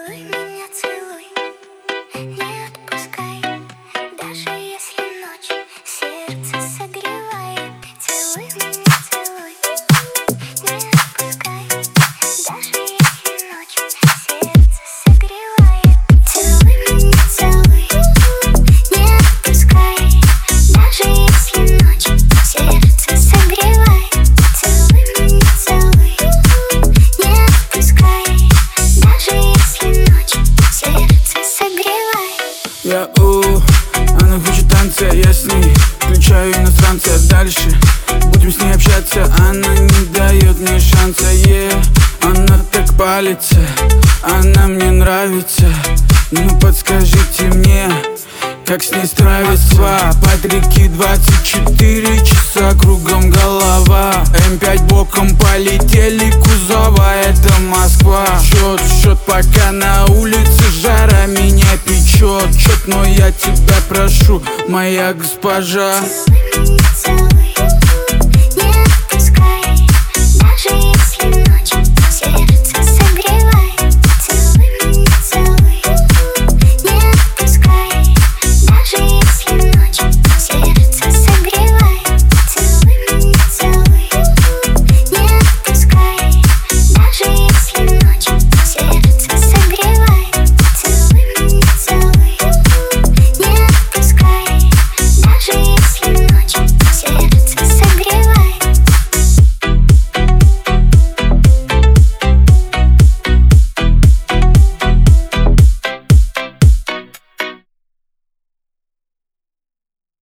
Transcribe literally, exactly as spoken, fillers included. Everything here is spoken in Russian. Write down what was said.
Целуй меня, целуй, не отпускай, даже если ночь сердце согревает. Целуй меня, целуй, не отпускай, даже если ночь сердце согревает. Целуй меня, целуй, не отпускай, даже если ночь сердце согревает. Целуй меня, целуй, не отпускай, даже если ночь сердце согревает. Я у, она хочет танца, я с ней включаю иностранца. Дальше будем с ней общаться, она не дает мне шанса. Yeah. Она так палится, она мне нравится. Ну подскажите мне, как с ней справиться? Под реки двадцать четыре часа, кругом голова. эм пять боком полетели кузова, это Москва. Счет, счет, пока на улице жара меня печет. Счет, но я тебя прошу, моя госпожа. Целуй меня, целуй,